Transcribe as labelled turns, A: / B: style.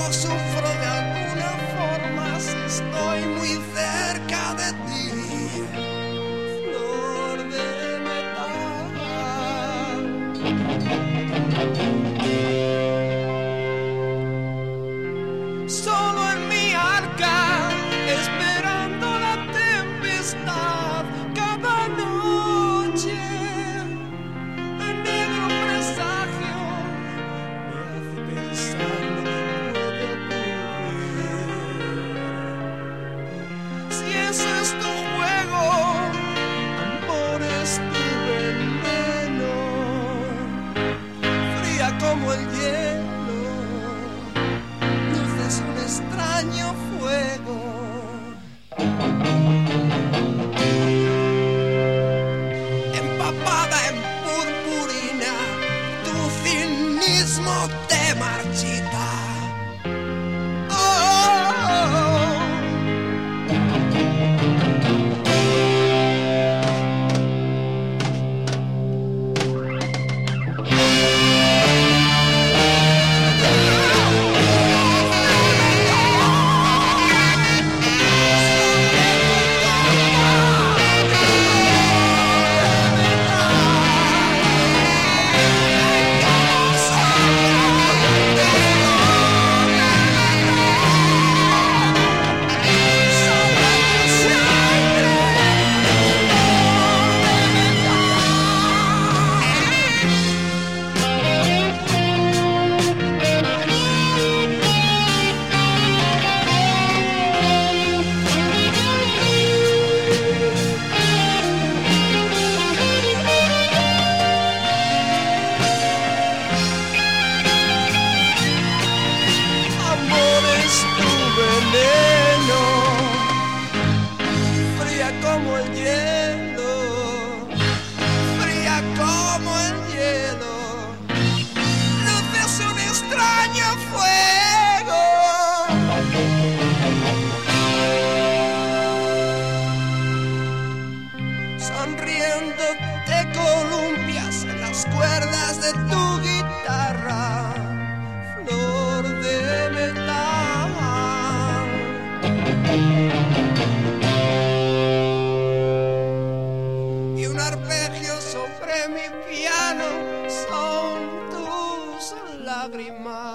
A: sufro de alguna forma si estoy muy cerca de ti. Flor de metal. Solo en mi arca, esperando la tempestad, cada noche el negro presagio me hace pensar lo que puede ocurrir. Si ese es tu juego, amor, es tu veneno, fría como el hielo, luces un extraño fuego. Empapada en purpurina, tu cinismo te marchita. Oh, oh, oh. Amor, es tu veneno, fría como el hielo, fría como el hielo, luces un extraño fuego. Sonriendo te columpias en las cuerdas de tu guitarra, flor de metal. Y un arpegio sobre mi piano son tus lágrimas.